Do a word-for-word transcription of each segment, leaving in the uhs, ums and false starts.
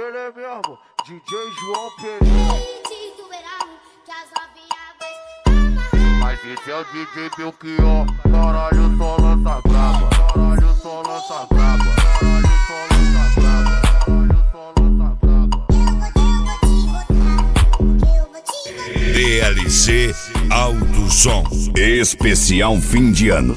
Ele mesmo, D J João Pereira. Mas esse é o D J Belchior. Caralho, só lança braba. Caralho, só lança braba. Caralho, só lança braba. Caralho, só lança braba. D L C Alto Som especial fim de ano.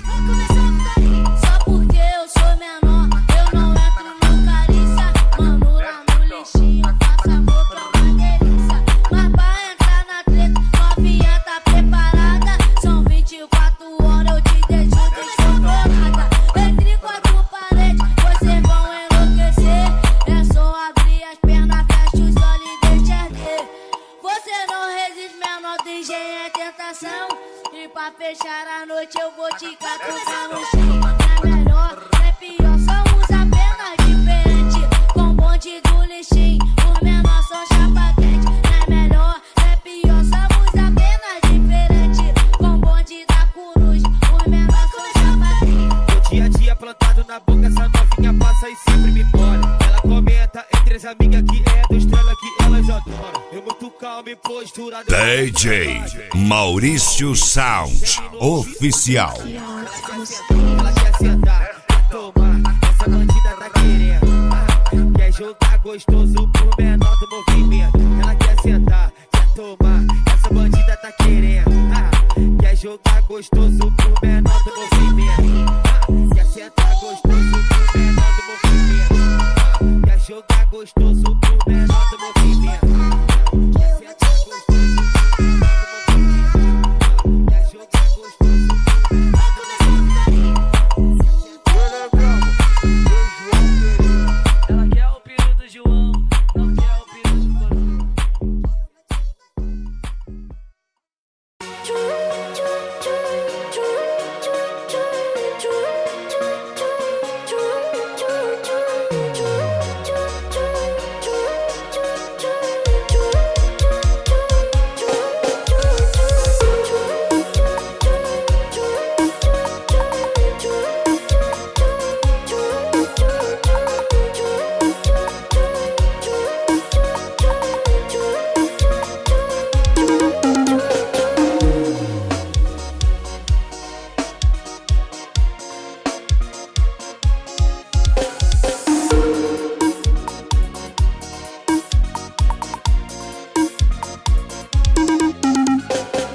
E pra fechar a noite eu vou te catucar no chão. Não é melhor, não é pior, somos apenas diferentes. Com bonde do lixinho, os menores são chapa quente. Não é melhor, não é pior, somos apenas diferentes. Com bonde da coruja, os menores são chapa quente. O dia a dia plantado na boca, essa novinha passa e sempre me olha. Ela comenta entre as amigas que é do estrela que elas adoram. Eu muito calmo e posturado. D J Maurício Sound Oficial. Ela quer sentar, quer tomar, essa bandida tá querendo. Ah, quer jogar gostoso pro menor do movimento. Ela quer sentar, quer tomar, essa bandida tá querendo. Ah, quer jogar gostoso